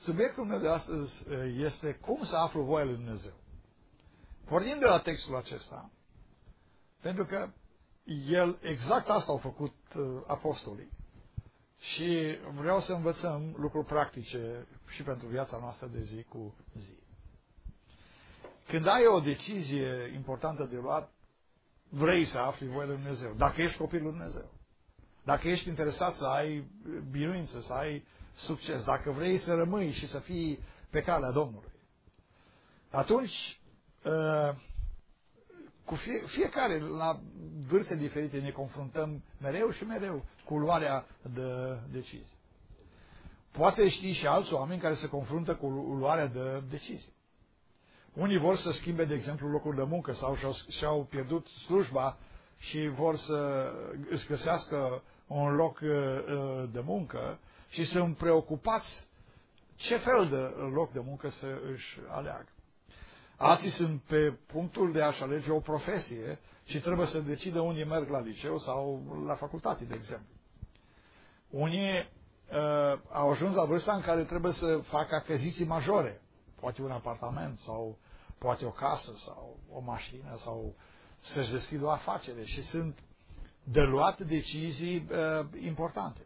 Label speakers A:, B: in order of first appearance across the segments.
A: Subiectul meu de astăzi este cum să aflu voia lui Dumnezeu. Pornind de la textul acesta, pentru că exact asta au făcut apostolii. Și vreau să învățăm lucruri practice și pentru viața noastră de zi cu zi. Când ai o decizie importantă de luat, vrei să afli voia lui Dumnezeu. Dacă ești copilul lui Dumnezeu. Dacă ești interesat să ai biruință, să ai succes, dacă vrei să rămâi și să fii pe calea Domnului, atunci cu fiecare la vârste diferite ne confruntăm mereu și mereu cu luarea de decizii. Poate știi și alți oameni care se confruntă cu luarea de decizii. Unii vor să schimbe, de exemplu, locul de muncă sau și-au pierdut slujba și vor să își găsească un loc de muncă și sunt preocupați ce fel de loc de muncă să își aleagă. Alții sunt pe punctul de a-și alege o profesie și trebuie să decidă unde merg la liceu sau la facultate, de exemplu. Unii au ajuns la vârsta în care trebuie să facă achiziții majore. Poate un apartament sau poate o casă sau o mașină sau să-și deschidă o afacere și sunt de luat decizii importante.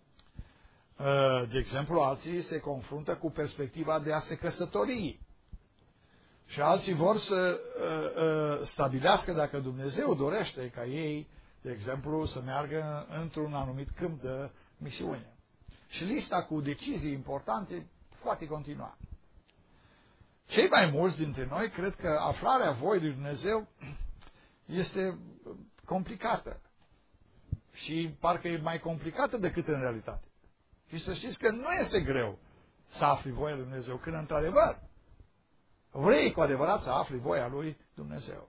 A: De exemplu, alții se confruntă cu perspectiva de a se căsători. Și alții vor să stabilească dacă Dumnezeu dorește ca ei, de exemplu, să meargă într-un anumit câmp de misiune. Și lista cu decizii importante poate continua. Cei mai mulți dintre noi cred că aflarea voii lui Dumnezeu este complicată. Și parcă e mai complicată decât în realitate. Și să știți că nu este greu să afli voia lui Dumnezeu, când într-adevăr vrei cu adevărat să afli voia lui Dumnezeu.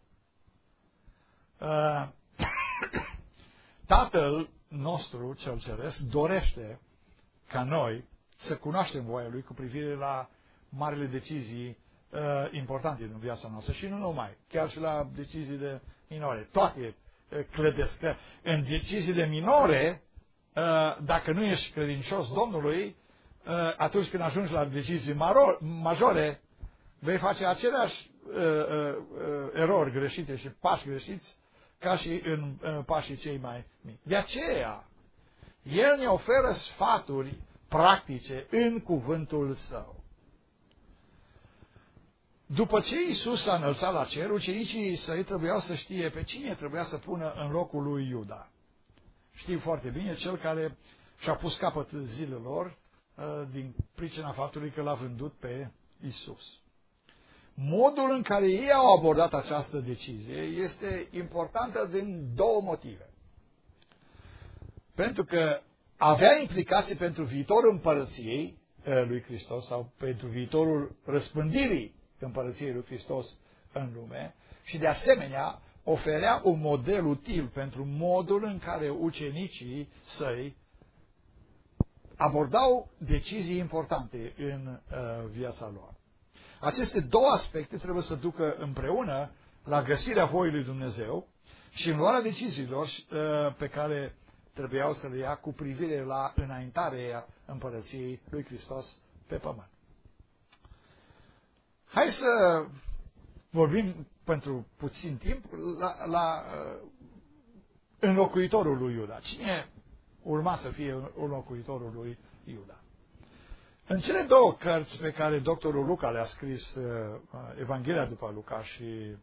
A: Tatăl nostru, cel ceresc, dorește ca noi să cunoaștem voia lui cu privire la marile decizii importante din viața noastră și nu numai, chiar și la deciziile minore. Toate credesc că în deciziile minore, dacă nu ești credincios Domnului, atunci când ajungi la decizii majore, vei face aceleași erori greșite și pași greșiți ca și în pașii cei mai mici. De aceea, El ne oferă sfaturi practice în cuvântul Său. După ce Iisus s-a înălțat la cer, ucenicii Săi trebuiau să știe pe cine trebuia să pună în locul lui Iuda. Știu foarte bine, cel care și-a pus capăt zilelor din pricina faptului că l-a vândut pe Iisus. Modul în care ei au abordat această decizie este importantă din două motive. Pentru că avea implicații pentru viitorul împărăției lui Hristos sau pentru viitorul răspândirii împărăției lui Hristos în lume și de asemenea oferea un model util pentru modul în care ucenicii Săi abordau decizii importante în viața lor. Aceste două aspecte trebuie să ducă împreună la găsirea voii lui Dumnezeu și în luarea deciziilor pe care trebuiau să le ia cu privire la înaintarea împărăției lui Hristos pe pământ. Hai să vorbim pentru puțin timp la înlocuitorul lui Iuda. Cine urma să fie înlocuitorul lui Iuda? În cele două cărți pe care doctorul Luca le-a scris, Evanghelia după Luca și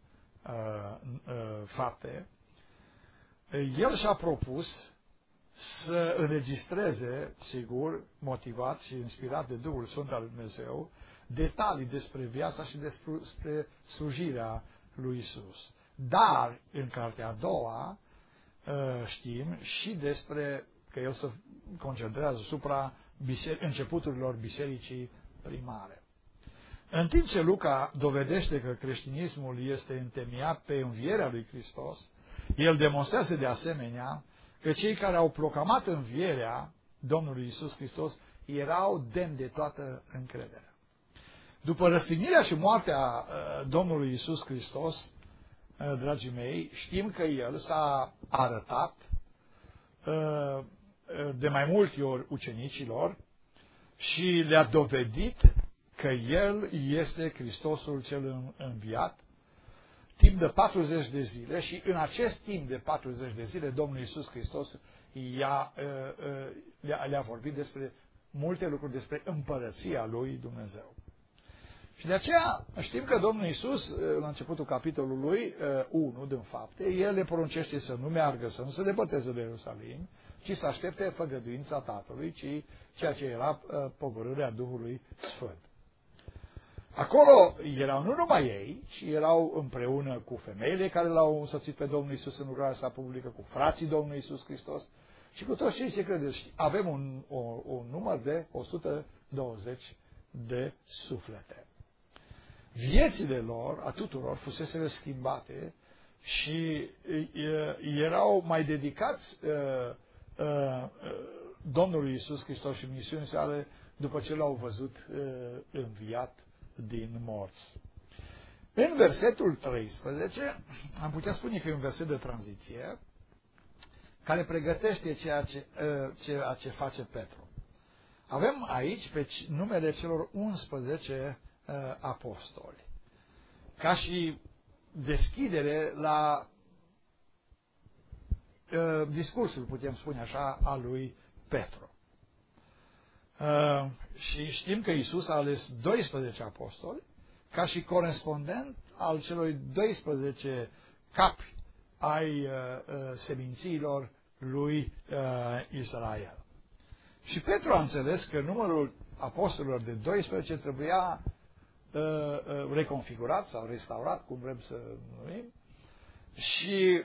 A: Fapte, el și-a propus să înregistreze, sigur, motivat și inspirat de Duhul Sfânt al lui Dumnezeu, detalii despre viața și despre slujirea lui Isus. Dar, în cartea a doua, știm și despre că el se concentrează asupra începuturilor bisericii primare. În timp ce Luca dovedește că creștinismul este întemeiat pe învierea lui Hristos, el demonstrează de asemenea că cei care au proclamat învierea Domnului Iisus Hristos erau demni de toată încrederea. După răstignirea și moartea Domnului Iisus Hristos, dragii mei, știm că El s-a arătat de mai multe ori ucenicilor și le-a dovedit că El este Hristosul cel înviat, timp de 40 de zile, și în acest timp de 40 de zile Domnul Iisus Hristos le-a vorbit despre multe lucruri, despre împărăția lui Dumnezeu. Și de aceea știm că Domnul Iisus, la începutul capitolului 1 din Fapte, El le poruncește să nu meargă, să nu se depărteze de Ierusalim, ci să aștepte făgăduința Tatălui, ci ceea ce era pogorârea Duhului Sfânt. Acolo erau nu numai ei, ci erau împreună cu femeile care l-au însoțit pe Domnul Iisus în lucrarea sa publică, cu frații Domnului Iisus Hristos și cu toți cei ce credeți. Avem un număr de 120 de suflete. Viețile lor, a tuturor, fusese schimbate și erau mai dedicați Domnului Iisus Hristos și misiunii sale după ce l-au văzut înviat din morți. În versetul 13, am putea spune că e un verset de tranziție care pregătește ceea ce face Petru. Avem aici pe numele celor 11 apostoli, ca și deschidere la discursul, putem spune așa, al lui Petru. Și știm că Iisus a ales 12 apostoli ca și corespondent al celor 12 capi ai semințiilor lui Israel. Și Petru a înțeles că numărul apostolilor de 12 trebuia reconfigurat sau restaurat, cum vrem să numim, și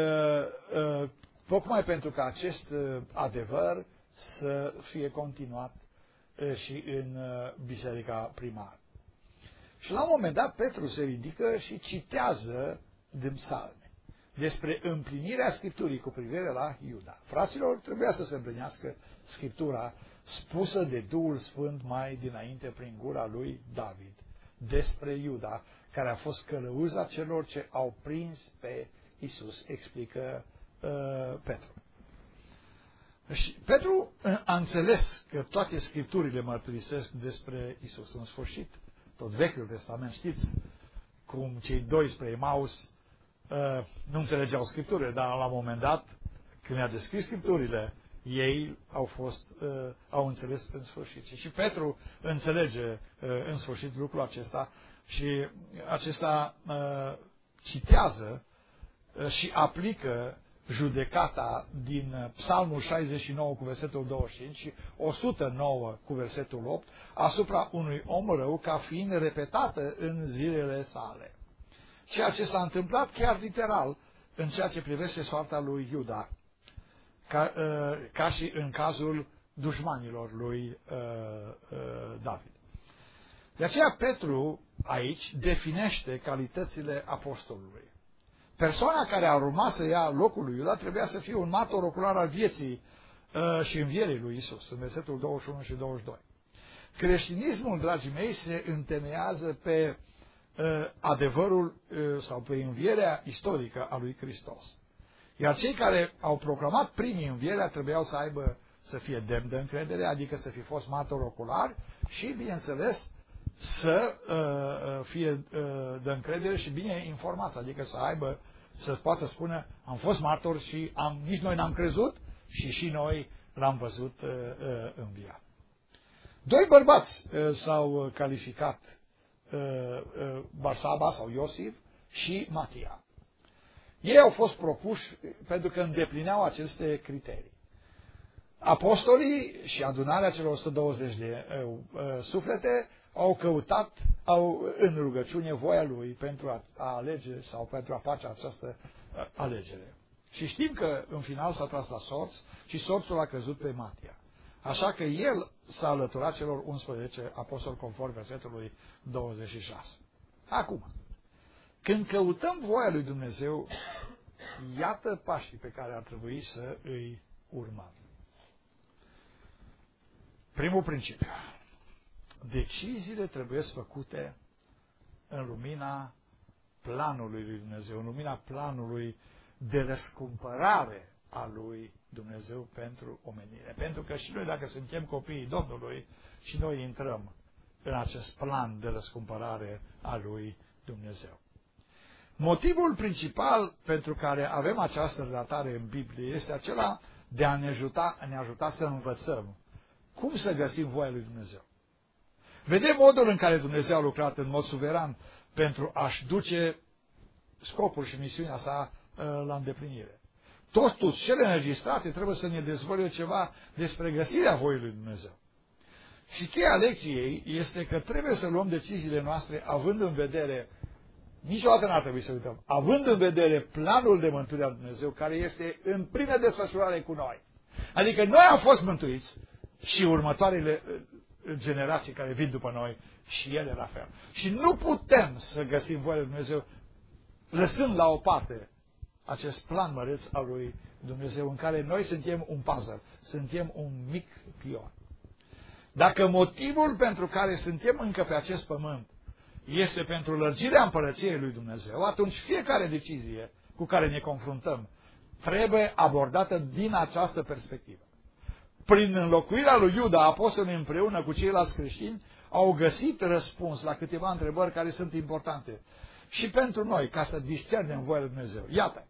A: tocmai pentru că acest adevăr să fie continuat și în biserica primară. Și la un moment dat Petru se ridică și citează din psalme despre împlinirea Scripturii cu privire la Iuda. Fraților, trebuia să se împlinească Scriptura spusă de Duhul Sfânt mai dinainte prin gura lui David despre Iuda, care a fost călăuza celor ce au prins pe Iisus, explică Petru. Și Petru a înțeles că toate Scripturile mărturisesc despre Iisus. În sfârșit, tot Vechiul Testament, știți cum cei doi spre Emaus nu înțelegeau Scripturile, dar la un moment dat, când i-a descris Scripturile, ei au înțeles în sfârșit. Și Petru înțelege în sfârșit lucrul acesta și acesta citează și aplică judecata din Psalmul 69 cu versetul 25 și 109 cu versetul 8 asupra unui om rău ca fiind repetată în zilele sale. Ceea ce s-a întâmplat chiar literal în ceea ce privește soarta lui Iuda, ca și în cazul dușmanilor lui David. De aceea Petru aici definește calitățile apostolului. Persoana care a urmat să ia locul lui Iuda trebuia să fie un martor ocular al vieții și învierii lui Isus, în versetul 21 și 22. Creștinismul, dragii mei, se întemeiază pe adevărul sau pe învierea istorică a lui Hristos. Iar cei care au proclamat primii învierea trebuiau să fie demni de încredere, adică să fi fost martori oculari și, bineînțeles, să fie de încredere și bine informați, adică să poată spune, am fost martori și nici noi n-am crezut și noi l-am văzut înviat. Doi bărbați s-au calificat, Barsaba sau Iosif și Matia. Ei au fost propuși pentru că îndeplineau aceste criterii. Apostolii și adunarea celor 120 de suflete au căutat în rugăciune voia lui pentru a alege sau pentru a face această alegere. Și știm că în final s-a tras la sorț și sorțul a căzut pe Matia. Așa că el s-a alăturat celor 11 apostoli conform versetului 26. Acum, când căutăm voia lui Dumnezeu, iată pașii pe care ar trebui să îi urmăm. Primul principiu. Deciziile trebuie făcute în lumina planului lui Dumnezeu, în lumina planului de răscumpărare a lui Dumnezeu pentru omenire. Pentru că și noi, dacă suntem copiii Domnului, și noi intrăm în acest plan de răscumpărare a lui Dumnezeu. Motivul principal pentru care avem această relatare în Biblie este acela de a ne ajuta să învățăm cum să găsim voia lui Dumnezeu. Vedem modul în care Dumnezeu a lucrat în mod suveran pentru a-și duce scopul și misiunea sa la îndeplinire. Totuși, cele înregistrate trebuie să ne dezvăluie ceva despre găsirea voii lui Dumnezeu. Și cheia lecției este că trebuie să luăm deciziile noastre având în vedere, niciodată n-ar trebui să uităm, având în vedere planul de mântuire a lui Dumnezeu care este în plină desfășurare cu noi. Adică noi am fost mântuiți și următoarele generații care vin după noi și ele la fel. Și nu putem să găsim voia lui Dumnezeu lăsând la o parte acest plan măreț al lui Dumnezeu în care noi suntem un puzzle, suntem un mic pion. Dacă motivul pentru care suntem încă pe acest pământ este pentru lărgirea împărăției lui Dumnezeu, atunci fiecare decizie cu care ne confruntăm trebuie abordată din această perspectivă. Prin înlocuirea lui Iuda, apostolii împreună cu ceilalți creștini au găsit răspuns la câteva întrebări care sunt importante și pentru noi, ca să discernem voia lui Dumnezeu. Iată,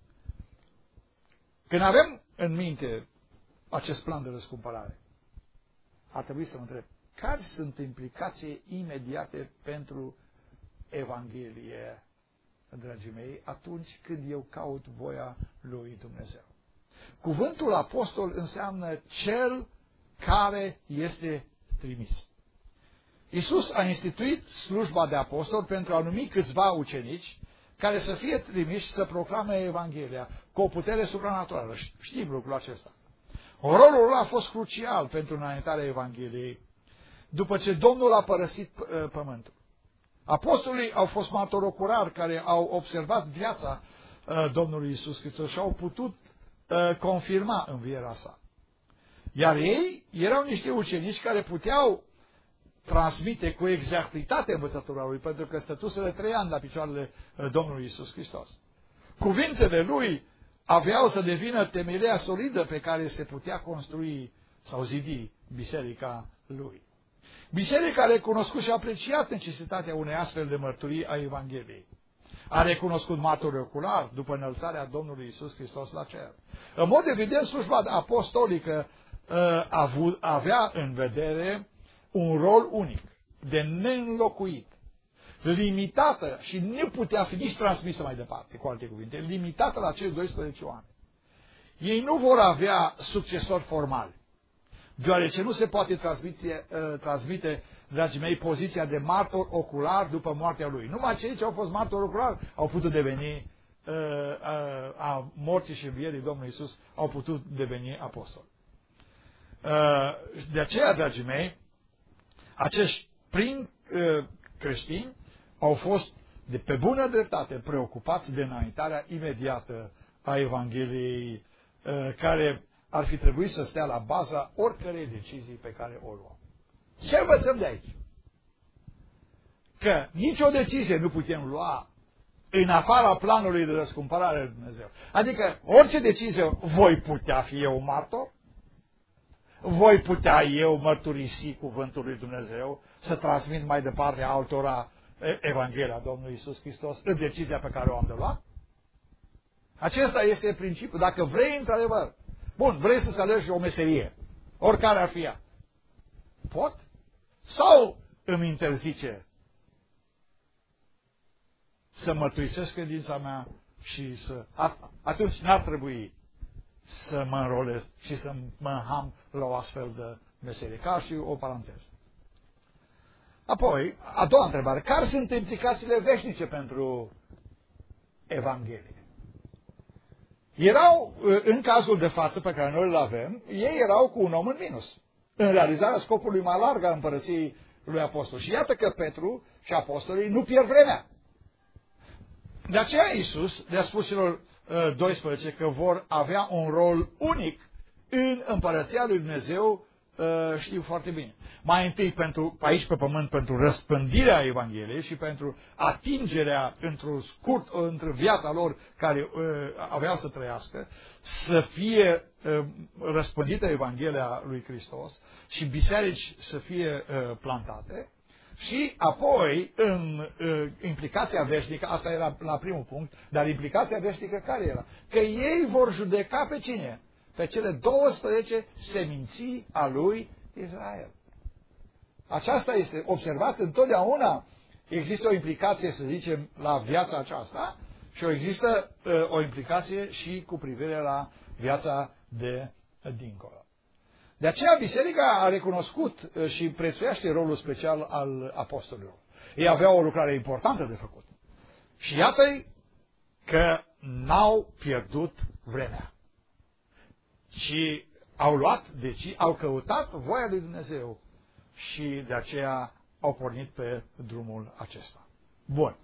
A: când avem în minte acest plan de răscumpărare, ar trebui să mă întreb, care sunt implicații imediate pentru Evanghelie, dragii mei, atunci când eu caut voia lui Dumnezeu? Cuvântul apostol înseamnă cel care este trimis. Iisus a instituit slujba de apostol pentru a numi câțiva ucenici care să fie trimiși să proclame Evanghelia cu o putere supranaturală. Știm lucrul acesta. Rolul lor a fost crucial pentru înaintarea Evangheliei după ce Domnul a părăsit pământul. Apostolii au fost martori oculari care au observat viața Domnului Iisus Hristos și au putut confirma învierea sa. Iar ei erau niște ucenici care puteau transmite cu exactitate învățătura lui, pentru că stătuseră 3 ani la picioarele Domnului Iisus Hristos. Cuvintele lui aveau să devină temelia solidă pe care se putea construi sau zidi biserica lui. Biserica a recunoscut și a apreciat necesitatea unei astfel de mărturii a Evangheliei. A recunoscut martori ocular după înălțarea Domnului Iisus Hristos la cer. În mod evident, slujba apostolică avea în vedere un rol unic, de neînlocuit, limitată și nu putea fi nici transmisă mai departe, cu alte cuvinte, limitată la cei 12 oameni. Ei nu vor avea succesori formali, deoarece nu se poate transmite, dragii mei, poziția de martor ocular după moartea lui. Numai cei ce au fost martori oculari au putut deveni, a morții și învierii Domnului Iisus, au putut deveni apostoli. De aceea, dragii mei, acești prin creștini au fost de pe bună dreptate preocupați de înaintarea imediată a Evangheliei care ar fi trebuit să stea la baza oricărei decizii pe care o luăm. Ce învățăm de aici? Că nicio decizie nu putem lua în afara planului de răscumpărare lui Dumnezeu. Adică orice decizie, voi putea fi eu martor? Voi putea eu mărturisi cuvântul lui Dumnezeu, să transmit mai departe altora Evanghelia Domnului Iisus Hristos în decizia pe care o am de luat? Acesta este principiul. Dacă vrei într-adevăr, bun, vrei să-ți alegi o meserie, oricare ar fi ea, pot? Sau îmi interzice să mărturisesc credința mea și să... Atunci n-ar trebui să mă înrolez și să mă înham la o astfel de meserie. Ca și o paranteză. Apoi, a doua întrebare. Care sunt implicațiile veșnice pentru Evanghelie? Erau, în cazul de față pe care noi îl avem, ei erau cu un om în minus. În realizarea scopului mai larg a împărăției lui Apostol. Și iată că Petru și apostolii nu pierd vremea. De aceea Iisus le-a spus celor 12 că vor avea un rol unic în împărăția lui Dumnezeu, știu foarte bine. Mai întâi aici pe pământ pentru răspândirea Evangheliei și pentru atingerea între viața lor care aveau să trăiască, să fie răspândită Evanghelia lui Hristos și biserici să fie plantate. Și apoi, în implicația veșnică, asta era la primul punct, dar implicația veșnică care era? Că ei vor judeca pe cine? Pe cele 12 seminții a lui Israel. Aceasta este, observați, întotdeauna există o implicație, să zicem, la viața aceasta și există o implicație și cu privire la viața de dincolo. De aceea biserica a recunoscut și prețuiește rolul special al apostolilor. Ei aveau o lucrare importantă de făcut. Și iată-i că n-au pierdut vremea. Și au luat decizii, au căutat voia lui Dumnezeu și de aceea au pornit pe drumul acesta. Bun.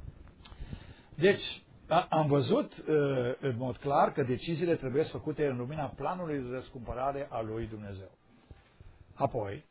A: Deci, am văzut în mod clar că deciziile trebuie făcute în lumina planului de răscumpărare a lui Dumnezeu. Apoi,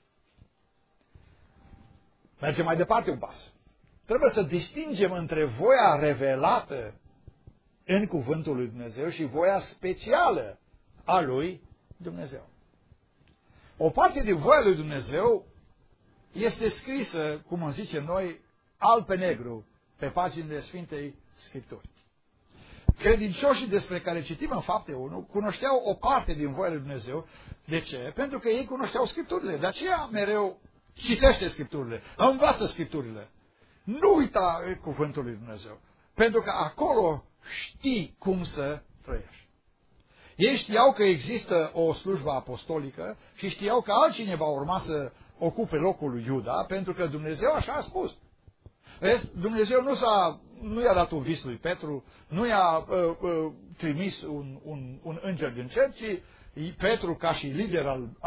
A: mergem mai departe un pas. Trebuie să distingem între voia revelată în cuvântul lui Dumnezeu și voia specială a lui Dumnezeu. O parte din voia lui Dumnezeu este scrisă, cum îmi zicem noi, alb pe negru, pe paginile Sfintei Scripturi. Credincioșii despre care citim în Fapte 1 cunoșteau o parte din voia lui Dumnezeu. De ce? Pentru că ei cunoșteau Scripturile. De aceea mereu citește Scripturile, învață Scripturile. Nu uita cuvântul lui Dumnezeu. Pentru că acolo știi cum să trăiești. Ei știau că există o slujbă apostolică și știau că altcineva urma să ocupe locul lui Iuda, pentru că Dumnezeu așa a spus. Vezi, Dumnezeu nu i-a dat un vis lui Petru, nu i-a trimis un înger din cer, ci Petru, ca și lider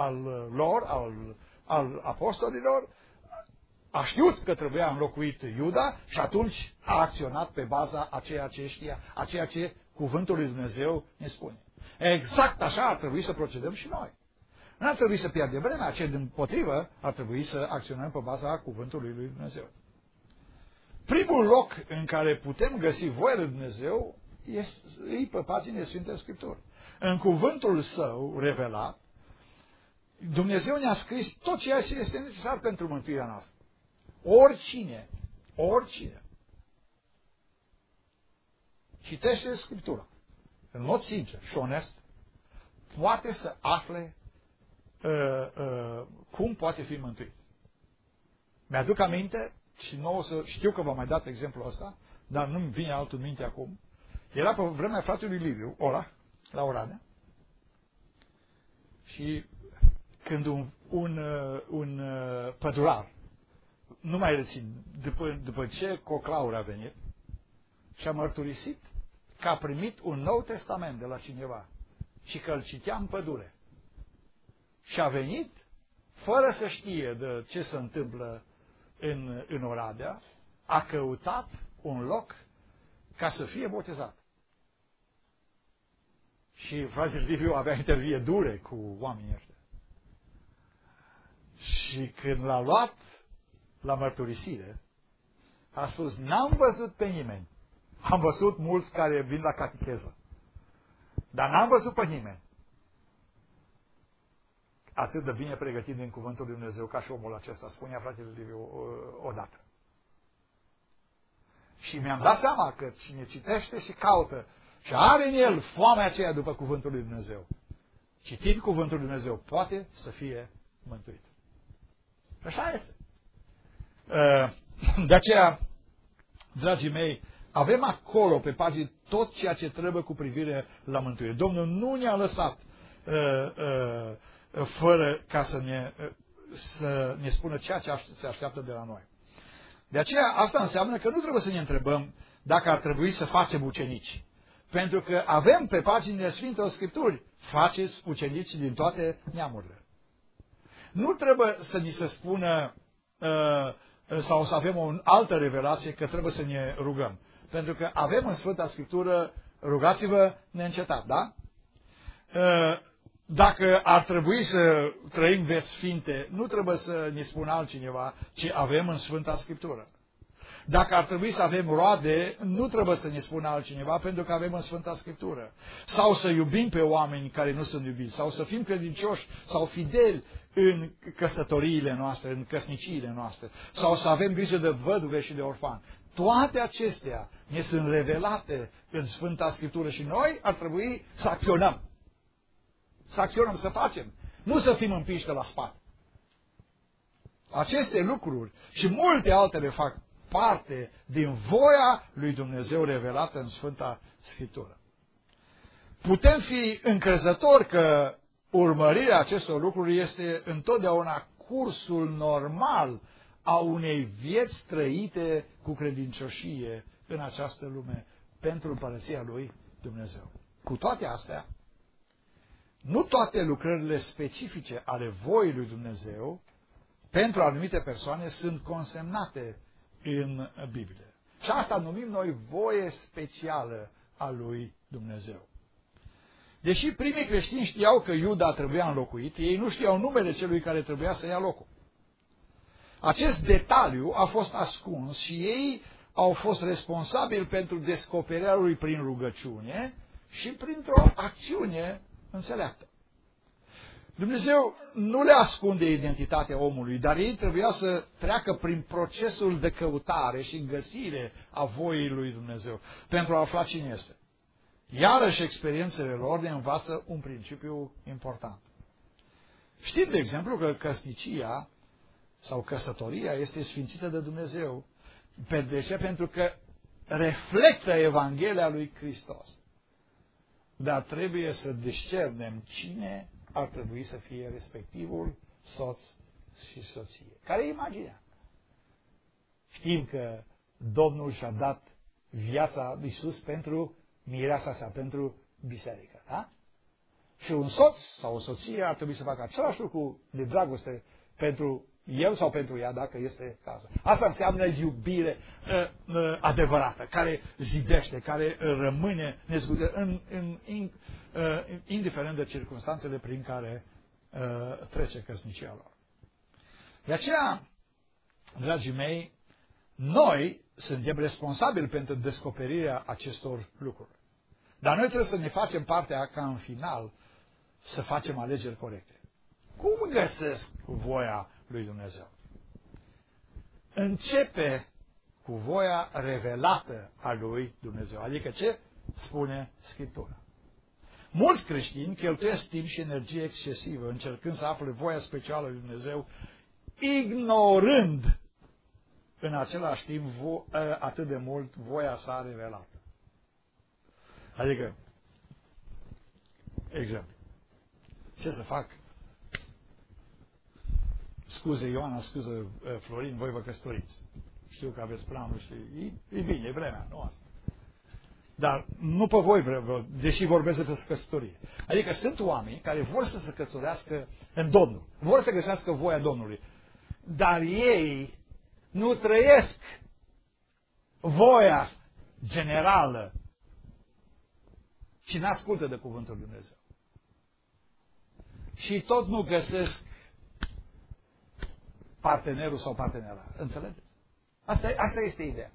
A: al apostolilor, a știut că trebuia înlocuit Iuda și atunci a acționat pe baza a ceea ce știa, a ceea ce cuvântul lui Dumnezeu ne spune. Exact așa ar trebui să procedăm și noi. Nu ar trebui să pierdem vremea, ci dimpotrivă ar trebui să acționăm pe baza cuvântului lui Dumnezeu. Primul loc în care putem găsi voia lui Dumnezeu e pe paginile Sfintei Scripturi. În cuvântul Său revelat, Dumnezeu ne-a scris tot ceea ce este necesar pentru mântuirea noastră. Oricine citește Scriptura în mod sincer și onest, poate să afle cum poate fi mântuit. Mi-aduc aminte, și nouă știu că v-am mai dat exemplul ăsta, dar nu-mi vine altul în minte acum. Era pe vremea fratelui Liviu, la Oradea, și când un pădurar, nu mai rețin, după ce Coclaur a venit și a mărturisit că a primit un Nou Testament de la cineva și că îl citea în pădure. Și a venit, fără să știe de ce se întâmplă în Oradea, a căutat un loc ca să fie botezat. Și fratele Liviu avea intervie dure cu oamenii ăștia. Și când l-a luat la mărturisire, a spus, n-am văzut pe nimeni. Am văzut mulți care vin la catecheză. Dar n-am văzut pe nimeni atât de bine pregătit din cuvântul lui Dumnezeu ca și omul acesta, spunea fratele Liviu odată. Și mi-am dat seama că cine citește și caută și are în el foamea aceea după cuvântul lui Dumnezeu, citind cuvântul lui Dumnezeu, poate să fie mântuit. Așa este. De aceea, dragii mei, avem acolo pe pagini tot ceea ce trebuie cu privire la mântuire. Domnul nu ne-a lăsat fără ca să ne spună ceea ce se așteaptă de la noi. De aceea, asta înseamnă că nu trebuie să ne întrebăm dacă ar trebui să facem ucenici. Pentru că avem pe paginile Sfintelor Scripturi, faceți ucenici din toate neamurile. Nu trebuie să ni se spună sau să avem o altă revelație că trebuie să ne rugăm. Pentru că avem în Sfânta Scriptură, rugați-vă neîncetat, da? Dacă ar trebui să trăim vieți sfinte, nu trebuie să ne spună altcineva, ci avem în Sfânta Scriptură. Dacă ar trebui să avem roade, nu trebuie să ne spună altcineva, pentru că avem în Sfânta Scriptură. Sau să iubim pe oameni care nu sunt iubiți, sau să fim credincioși sau fideli în căsătoriile noastre, în căsniciile noastre, sau să avem grijă de văduve și de orfani. Toate acestea ne sunt revelate în Sfânta Scriptură și noi ar trebui să acționăm. Să acționăm, să facem. Nu să fim împiși de la spate. Aceste lucruri și multe altele fac parte din voia lui Dumnezeu revelată în Sfânta Scriptură. Putem fi încrezători că urmărirea acestor lucruri este întotdeauna cursul normal a unei vieți trăite cu credincioșie în această lume pentru împărăția lui Dumnezeu. Cu toate astea, nu toate lucrările specifice ale voii lui Dumnezeu pentru anumite persoane sunt consemnate în Biblie. Și asta numim noi voie specială a lui Dumnezeu. Deși primii creștini știau că Iuda trebuia înlocuit, ei nu știau numele celui care trebuia să ia locul. Acest detaliu a fost ascuns și ei au fost responsabili pentru descoperirea lui prin rugăciune și printr-o acțiune înțeleaptă. Dumnezeu nu le ascunde identitatea omului, dar ei trebuia să treacă prin procesul de căutare și găsire a voii lui Dumnezeu pentru a afla cine este. Iarăși experiențele lor ne învață un principiu important. Știm, de exemplu, că căsnicia sau căsătoria este sfințită de Dumnezeu. De ce? Pentru că reflectă Evanghelia lui Hristos. Dar trebuie să discernem cine ar trebui să fie respectivul soț și soție. Care e imaginea? Știm că Domnul și-a dat viața lui Iisus pentru mireasa sa, pentru biserică. Da? Și un soț sau o soție ar trebui să facă același lucru de dragoste pentru el sau pentru ea, dacă este cazul. Asta înseamnă iubire adevărată, care zidește, care rămâne nezgudită, indiferent de circunstanțele prin care trece căsnicia lor. De aceea, dragii mei, noi suntem responsabili pentru descoperirea acestor lucruri. Dar noi trebuie să ne facem partea ca în final să facem alegeri corecte. Cum găsesc voia lui Dumnezeu? Începe cu voia revelată a lui Dumnezeu. Adică ce spune Scriptura? Mulți creștini cheltuiesc timp și energie excesivă încercând să afle voia specială lui Dumnezeu, ignorând în același timp atât de mult voia sa revelată. Adică, exemplu, ce să fac? Scuze Ioana, scuze Florin, voi vă căsătoriți. Știu că aveți planul și e bine, e vremea, nu asta. Dar nu pe voi vreau, deși vorbesc despre căsătorie. Adică sunt oameni care vor să se căsătorească în Domnul, vor să găsească voia Domnului, dar ei nu trăiesc voia generală și n-ascultă de cuvântul lui Dumnezeu. Și tot nu găsesc partenerul sau partenera. Înțelegeți? Asta este ideea.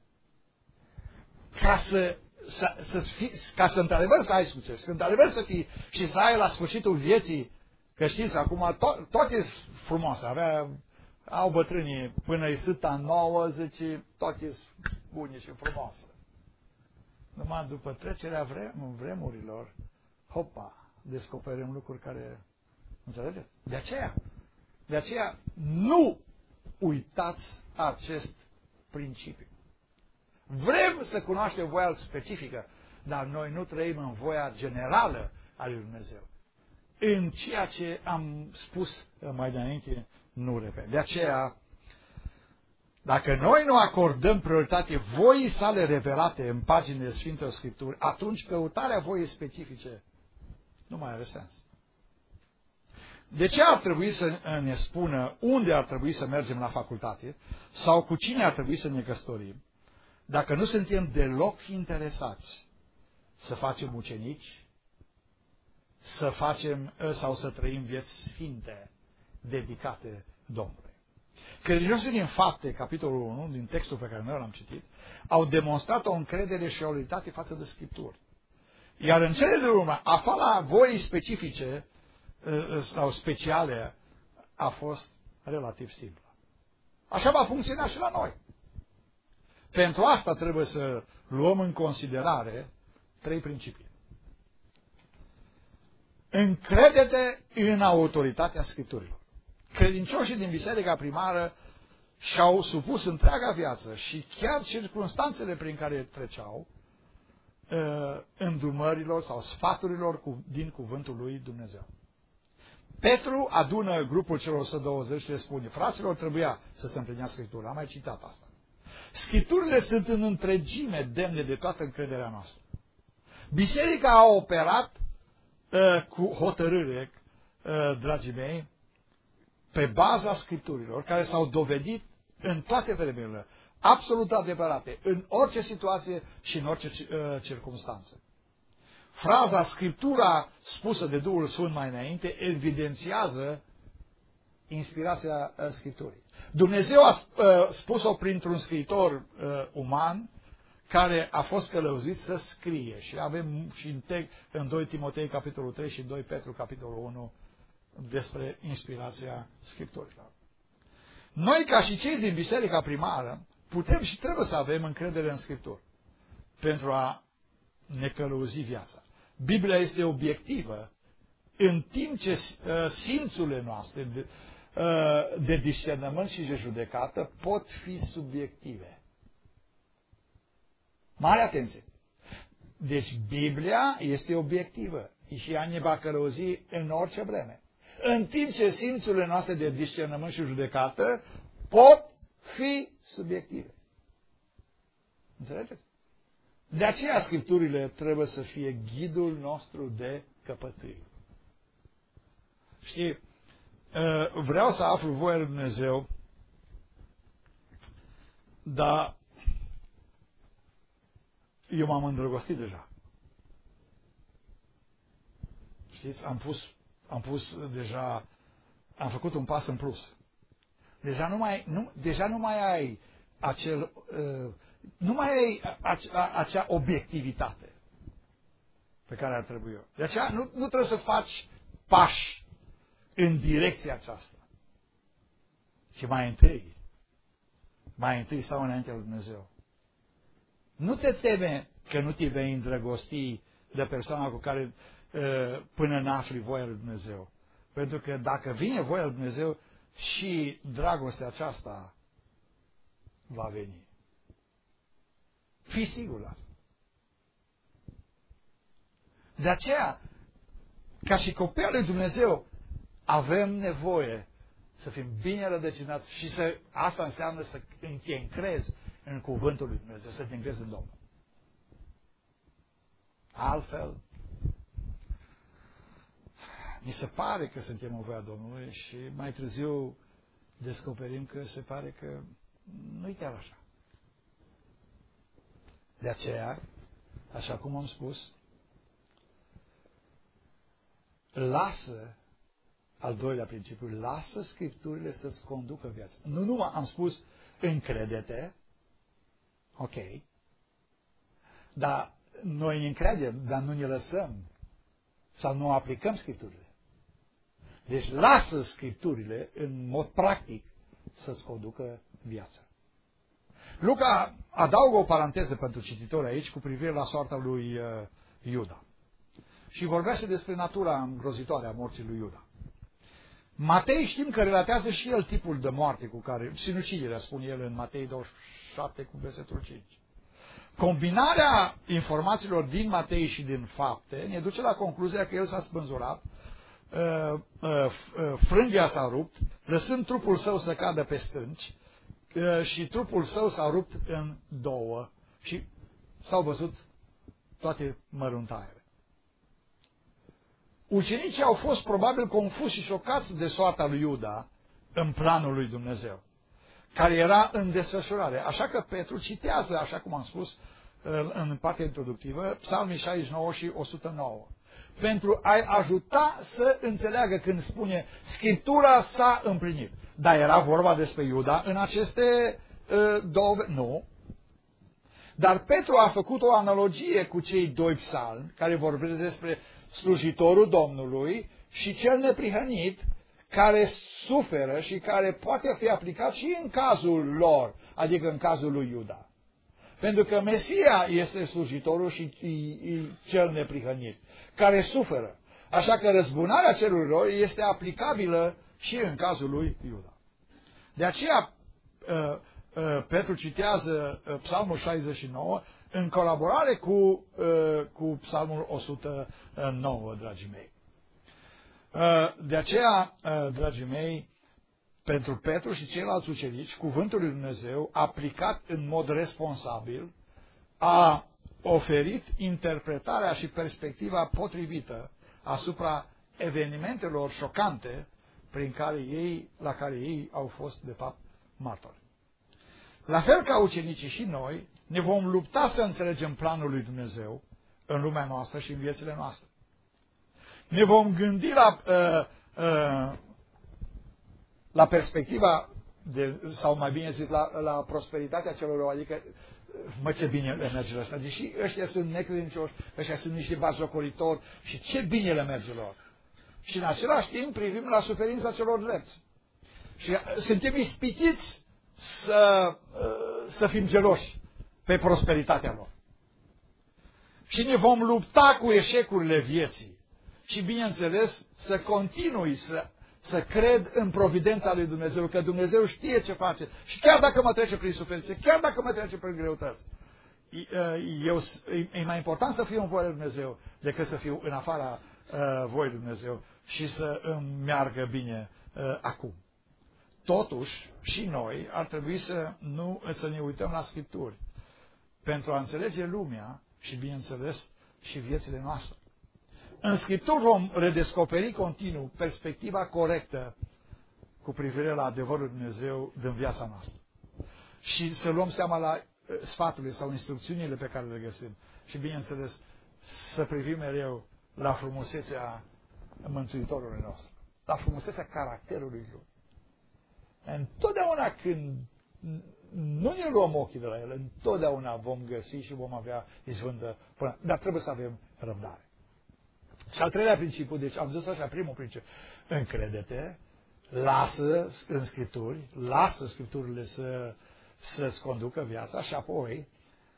A: Ca să într-adevăr să ai succes, că într-adevăr să fii și să ai la sfârșitul vieții, că știți, acum tot e frumos, au bătrânii până îi sâta 90, tot e bune și frumoasă. Numai după trecerea vremurilor, hopa, descoperim lucruri care, înțelegeți? De aceea nu uitați acest principiu. Vrem să cunoaștem voia specifică, dar noi nu trăim în voia generală a lui Dumnezeu. În ceea ce am spus mai înainte, nu repet. De aceea, dacă noi nu acordăm prioritate voii sale revelate în paginile Sfintelor Scripturi, atunci căutarea voii specifice nu mai are sens. De ce ar trebui să ne spună unde ar trebui să mergem la facultate sau cu cine ar trebui să ne căsătorim, dacă nu suntem deloc interesați să facem ucenici, să facem sau să trăim vieți sfinte dedicate Domnului? Credincioșii din Fapte, capitolul 1, din textul pe care noi l-am citit, au demonstrat o încredere și o loialitate față de Scripturi. Iar în cele de urmă, afala voii specifice sau speciale a fost relativ simplă. Așa va funcționa și la noi. Pentru asta trebuie să luăm în considerare 3 principii. Încrede-te în autoritatea Scripturilor. Credincioșii din biserica primară și-au supus întreaga viață și chiar circunstanțele prin care treceau îndrumărilor sau sfaturilor din cuvântul lui Dumnezeu. Petru adună grupul celor 120 și le spune: fraților, trebuia să se împlinească Scriptura. Am mai citat asta. Scripturile sunt în întregime demne de toată încrederea noastră. Biserica a operat cu hotărâre, dragii mei, pe baza Scripturilor, care s-au dovedit în toate vremurile, absolut adevărate, în orice situație și în orice circunstanță. Fraza Scriptura spusă de Duhul Sfânt mai înainte evidențiază inspirația Scripturii. Dumnezeu a spus-o printr-un scriitor uman care a fost călăuzit să scrie. Și avem și în 2 Timotei capitolul 3 și 2 Petru capitolul 1 despre inspirația Scripturilor. Noi, ca și cei din biserica primară, putem și trebuie să avem încredere în Scripturi pentru a ne călăuzi viața. Biblia este obiectivă, în timp ce simțurile noastre de discernământ și de judecată pot fi subiective. Mare atenție! Deci Biblia este obiectivă și ea ne va călăuzi în orice vreme. În timp ce simțurile noastre de discernământ și judecată pot fi subiective. Înțelegeți? De aceea Scripturile trebuie să fie ghidul nostru de căpătâi. Știi, vreau să aflu voia lui Dumnezeu, dar eu m-am îndrăgostit deja. Știți, am pus deja, am făcut un pas în plus. Deja nu mai ai acel, nu mai ai acea obiectivitate pe care ar trebui eu. De aceea nu trebuie să faci pași în direcția aceasta. Și mai întâi stau înaintea lui Dumnezeu. Nu te teme că nu te vei îndrăgosti de persoana cu care până n-afli voia lui Dumnezeu. Pentru că dacă vine voia lui Dumnezeu, și dragostea aceasta va veni. Fii sigur la asta. De aceea, ca și copii lui Dumnezeu, avem nevoie să fim bine rădăcinați și asta înseamnă să te încrezi în cuvântul lui Dumnezeu, să te încrezi în Domnul. Altfel, mi se pare că suntem în voia Domnului și mai târziu descoperim că se pare că nu-i chiar așa. De aceea, așa cum am spus, lasă, al doilea principiu, lasă Scripturile să-ți conducă viața. Nu numai am spus, încrede-te, ok, dar noi ne încredem, dar nu ne lăsăm sau nu aplicăm Scripturile. Deci lasă Scripturile în mod practic să-ți conducă viața. Luca adaugă o paranteză pentru cititori aici cu privire la soarta lui Iuda. Și vorbește despre natura îngrozitoare a morții lui Iuda. Matei știm că relatează și el tipul de moarte cu care, sinuciderea, spune el în Matei 27 cu versetul 5. Combinarea informațiilor din Matei și din Fapte ne duce la concluzia că el s-a spânzurat, frânghia s-a rupt, lăsând trupul său să cadă pe stânci și trupul său s-a rupt în două și s-au văzut toate măruntaiele. Ucenicii au fost probabil confuzi și șocați de soarta lui Iuda în planul lui Dumnezeu, care era în desfășurare. Așa că Petru citează, așa cum am spus în partea introductivă, Psalmii 69 și 109. Pentru a-i ajuta să înțeleagă când spune Scriptura s-a împlinit. Dar era vorba despre Iuda în aceste două... Nu. Dar Petru a făcut o analogie cu cei doi psalmi, care vorbesc despre slujitorul Domnului și cel neprihănit, care suferă și care poate fi aplicat și în cazul lor, adică în cazul lui Iuda. Pentru că Mesia este slujitorul și cel neprihănit, care suferă. Așa că răzbunarea cerurilor este aplicabilă și în cazul lui Iuda. De aceea Petru citează Psalmul 69 în colaborare cu Psalmul 109, dragii mei. De aceea, dragii mei, pentru Petru și ceilalți ucenici, cuvântul lui Dumnezeu, aplicat în mod responsabil, a oferit interpretarea și perspectiva potrivită asupra evenimentelor șocante la care ei au fost, de fapt, martori. La fel ca ucenicii și noi, ne vom lupta să înțelegem planul lui Dumnezeu în lumea noastră și în viețile noastre. Ne vom gândi la perspectiva, sau mai bine zis, la prosperitatea celor rău, adică, mă, ce bine le merge la asta, deși ăștia sunt necredincioși, ăștia sunt niște batjocoritori și ce bine le merge lor. Și în același timp privim la suferința celor drepți. Și suntem ispitiți să fim geloși pe prosperitatea lor. Și ne vom lupta cu eșecurile vieții. Și, bineînțeles, să continui să cred în providența lui Dumnezeu, că Dumnezeu știe ce face. Și chiar dacă mă trece prin suferințe, chiar dacă mă trece prin greutăți, e mai important să fiu în voia lui Dumnezeu decât să fiu în afara voii lui Dumnezeu și să îmi meargă bine acum. Totuși, și noi ar trebui să ne uităm la Scripturi pentru a înțelege lumea și, bineînțeles, și viețile noastre. În Scripturi vom redescoperi continuu perspectiva corectă cu privire la adevărul Dumnezeu din viața noastră. Și să luăm seama la sfaturile sau instrucțiunile pe care le găsim. Și, bineînțeles, să privim mereu la frumusețea Mântuitorului nostru, la frumusețea caracterului Lui. Întotdeauna când nu ne luăm ochii de la El, întotdeauna vom găsi și vom avea izvândă până. Dar trebuie să avem răbdare. Și al treilea principiu, deci am zis așa, primul principiu, încrede-te, lasă în Scripturi, lasă Scripturile să-ți conducă viața și apoi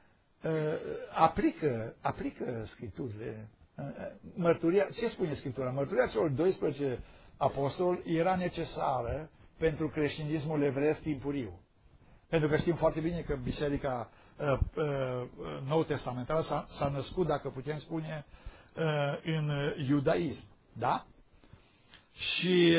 A: aplică Scripturile. Mărturia, ce spune Scriptura? Mărturia celor 12 apostoli era necesară pentru creștinismul evreiesc timpuriu. Pentru că știm foarte bine că Biserica Nou Testamentală s-a născut, dacă putem spune, în iudaism. Da? Și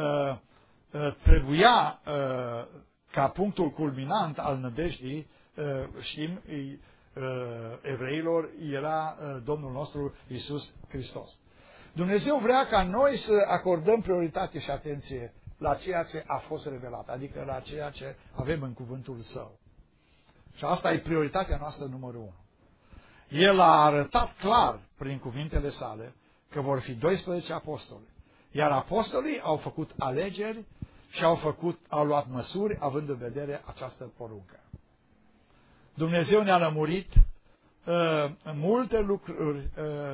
A: trebuia ca punctul culminant al nădejdii, știm, evreilor, era Domnul nostru Iisus Hristos. Dumnezeu vrea ca noi să acordăm prioritate și atenție la ceea ce a fost revelat, adică la ceea ce avem în cuvântul Său. Și asta e prioritatea noastră numărul 1. El a arătat clar prin cuvintele sale că vor fi 12 apostoli. Iar apostolii au făcut alegeri și au luat măsuri având în vedere această poruncă. Dumnezeu ne-a lămurit multe lucruri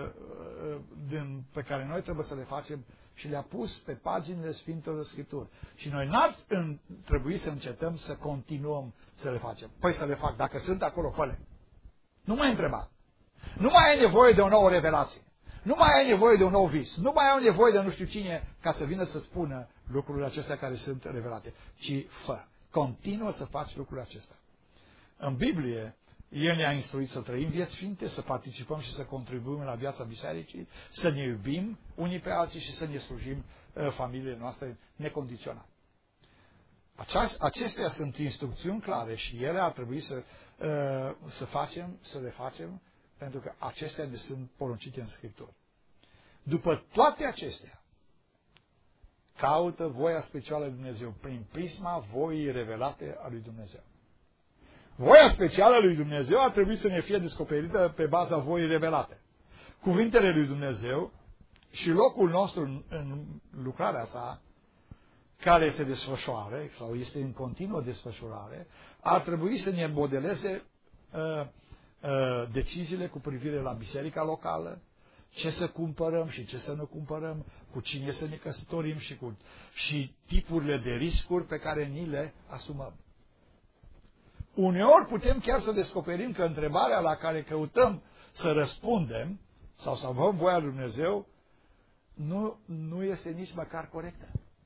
A: pe care noi trebuie să le facem și le-a pus pe paginile Sfintelor Scripturi. Și noi n-ar trebui să încetăm să continuăm să le facem. Păi să le fac. Dacă sunt acolo, fă-le. Nu mai întreba. Nu mai ai nevoie de o nouă revelație. Nu mai ai nevoie de un nou vis. Nu mai ai nevoie de nu știu cine ca să vină să spună lucrurile acestea care sunt revelate. Ci fă. Continuă să faci lucrurile acestea. În Biblie, El ne-a instruit să trăim vieți sfinte, să participăm și să contribuim la viața bisericii, să ne iubim unii pe alții și să ne slujim familiile noastre necondiționat. Acestea sunt instrucțiuni clare și ele ar trebui să le facem, pentru că acestea ne sunt poruncite în Scriptură. După toate acestea, caută voia specială lui Dumnezeu prin prisma voii revelate a lui Dumnezeu. Voia specială lui Dumnezeu ar trebui să ne fie descoperită pe baza voii revelate. Cuvintele lui Dumnezeu și locul nostru în lucrarea sa care se desfășoare, sau este în continuă desfășurare, ar trebui să ne modeleze deciziile cu privire la biserica locală, ce să cumpărăm și ce să nu cumpărăm, cu cine să ne căsătorim și tipurile de riscuri pe care ni le asumăm. Uneori putem chiar să descoperim că întrebarea la care căutăm să răspundem sau să avem voia lui Dumnezeu nu este nici măcar corectă.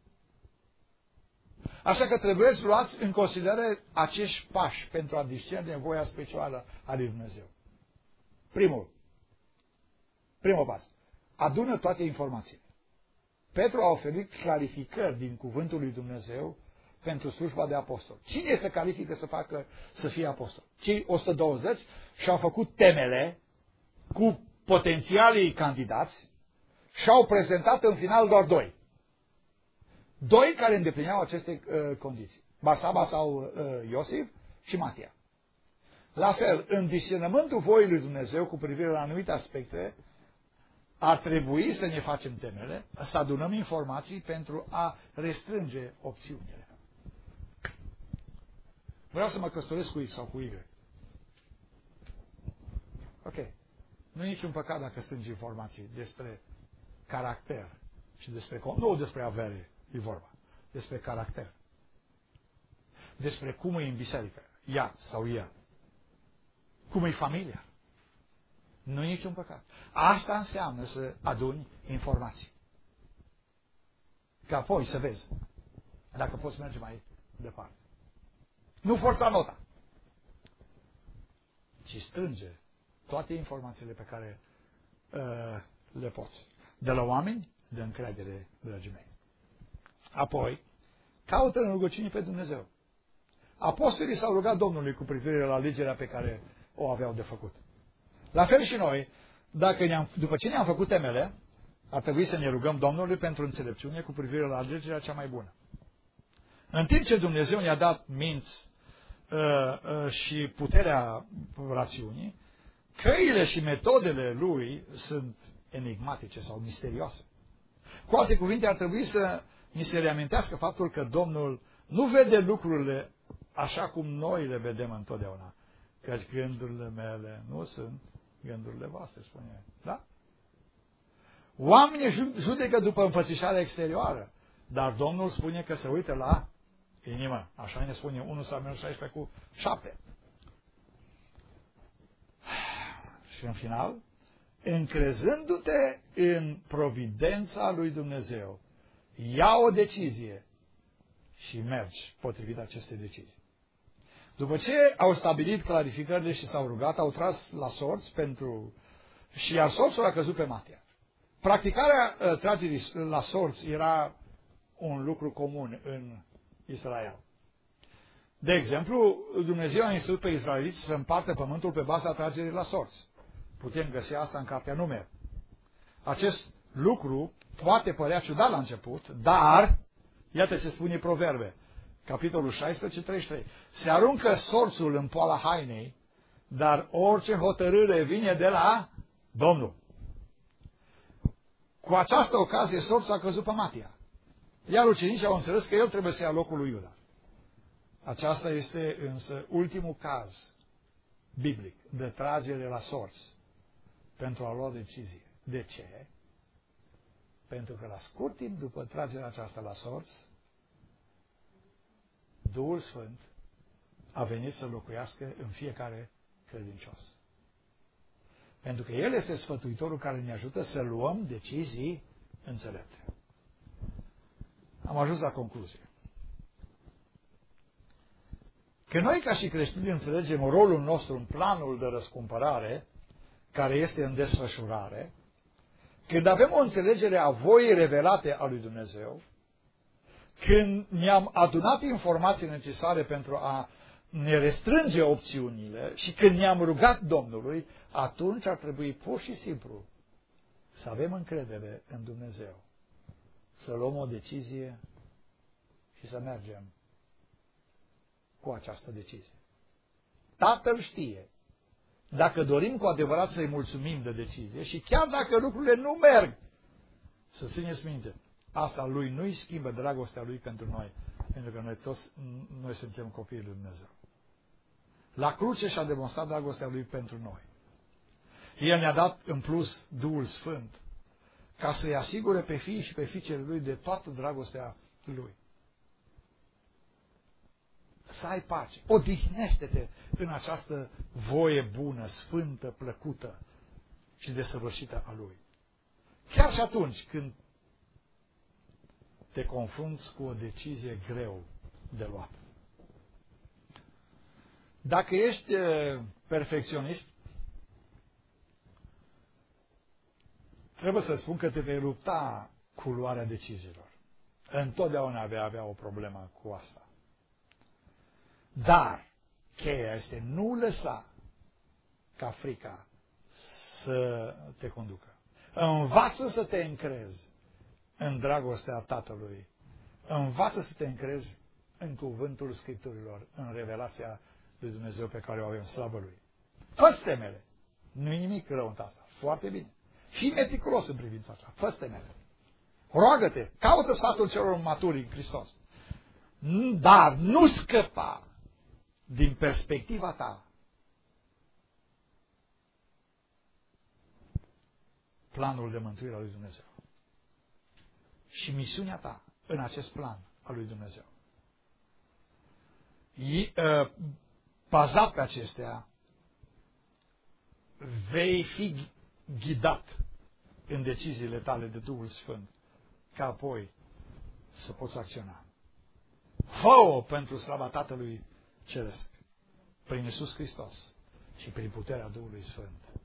A: Așa că trebuie să luați în considerare acești pași pentru a discerne voia specială a lui Dumnezeu. Primul pas. Adună toate informațiile. Petru a oferit clarificări din cuvântul lui Dumnezeu pentru slujba de apostol. Cine se califică să fie apostol? Cei 120 și-au făcut temele cu potențialii candidați și au prezentat în final doar doi. Doi care îndeplineau aceste condiții. Barsaba sau Iosif și Matia. La fel, în discernământul voii lui Dumnezeu cu privire la anumite aspecte, ar trebui să ne facem temele, să adunăm informații pentru a restrânge opțiunile. Vreau să mă căsătoresc cu X sau cu Y. Ok. Nu e niciun păcat dacă strângi informații despre caracter și nu despre avere, e vorba, despre caracter. Despre cum e în biserică, ea sau ea. Cum e familia. Nu e niciun păcat. Asta înseamnă să aduni informații. Ca apoi să vezi dacă poți merge mai departe. Nu forța nota, ci strânge toate informațiile pe care le poți. De la oameni de încredere, dragii mei. Apoi, caută în rugăciune pe Dumnezeu. Apostolii s-au rugat Domnului cu privire la alegerea pe care o aveau de făcut. La fel și noi, după ce ne-am făcut temele, ar trebui să ne rugăm Domnului pentru înțelepciune cu privire la alegerea cea mai bună. În timp ce Dumnezeu ne-a dat minți și puterea rațiunii, căile și metodele Lui sunt enigmatice sau misterioase. Cu alte cuvinte, ar trebui să ni se reamintească faptul că Domnul nu vede lucrurile așa cum noi le vedem întotdeauna. Căci gândurile mele nu sunt gândurile voastre, spune. Da? Oamenii judecă după înfățișarea exterioară, dar Domnul spune că se uită la inimă. Așa ne spune 1 Samuel 16:7. Și în final, încrezându-te în providența lui Dumnezeu, ia o decizie și mergi potrivit acestei decizii. După ce au stabilit clarificările și s-au rugat, au tras la sorți și iar sorțul a căzut pe Matia. Practicarea tragerii la sorți era un lucru comun în Israel. De exemplu, Dumnezeu a instruit pe israeliți să împartă pământul pe baza tragerii la sorți. Putem găsi asta în Cartea Numeri. Acest lucru poate părea ciudat la început, dar, iată ce spune Proverbe, capitolul 16:33. Se aruncă sorțul în poala hainei, dar orice hotărâre vine de la Domnul. Cu această ocazie, sorțul a căzut pe Matia. Iar ucenicii au înțeles că el trebuie să ia locul lui Iuda. Aceasta este însă ultimul caz biblic de tragere la sorți pentru a lua decizie. De ce? Pentru că la scurt timp după tragerea aceasta la sorți, Duhul Sfânt a venit să locuiască în fiecare credincios. Pentru că El este sfătuitorul care ne ajută să luăm decizii înțelepte. Am ajuns la concluzie. Că noi ca și creștini înțelegem rolul nostru în planul de răscumpărare care este în desfășurare, când avem o înțelegere a voii revelate a lui Dumnezeu, când ne-am adunat informații necesare pentru a ne restrânge opțiunile și când ne-am rugat Domnului, atunci ar trebui pur și simplu să avem încredere în Dumnezeu, să luăm o decizie și să mergem cu această decizie. Tatăl știe dacă dorim cu adevărat să-i mulțumim de decizie și chiar dacă lucrurile nu merg, să țineți minte, asta lui nu-i schimbă dragostea lui pentru noi, pentru că noi suntem copiii lui Dumnezeu. La cruce și-a demonstrat dragostea lui pentru noi. El ne-a dat în plus Duhul Sfânt ca să-i asigure pe fiii și pe fiicele lui de toată dragostea lui. Să ai pace. Odihnește-te în această voie bună, sfântă, plăcută și desăvârșită a lui. Chiar și atunci când te confrunți cu o decizie greu de luat. Dacă ești perfecționist, trebuie să spun că te vei lupta cu luarea deciziilor. Întotdeauna vei avea o problemă cu asta. Dar cheia este nu lăsa ca frica să te conducă. Învață să te încrezi în dragostea Tatălui. Învață să te încrezi în cuvântul Scripturilor, în revelația lui Dumnezeu pe care o avem, slavă Lui. Fă-ți temele. Nu-i nimic rău în asta. Foarte bine. Fii meticulos în privința asta. Fă-ți temele. Roagă-te. Caută sfatul celor maturi în Hristos. Dar nu scăpa din perspectiva ta planul de mântuire al lui Dumnezeu. Și misiunea ta în acest plan al lui Dumnezeu. Bazat pe acestea, vei fi ghidat în deciziile tale de Duhul Sfânt, ca apoi să poți acționa. Fă-o pentru slava Tatălui Ceresc, prin Iisus Hristos și prin puterea Duhului Sfânt.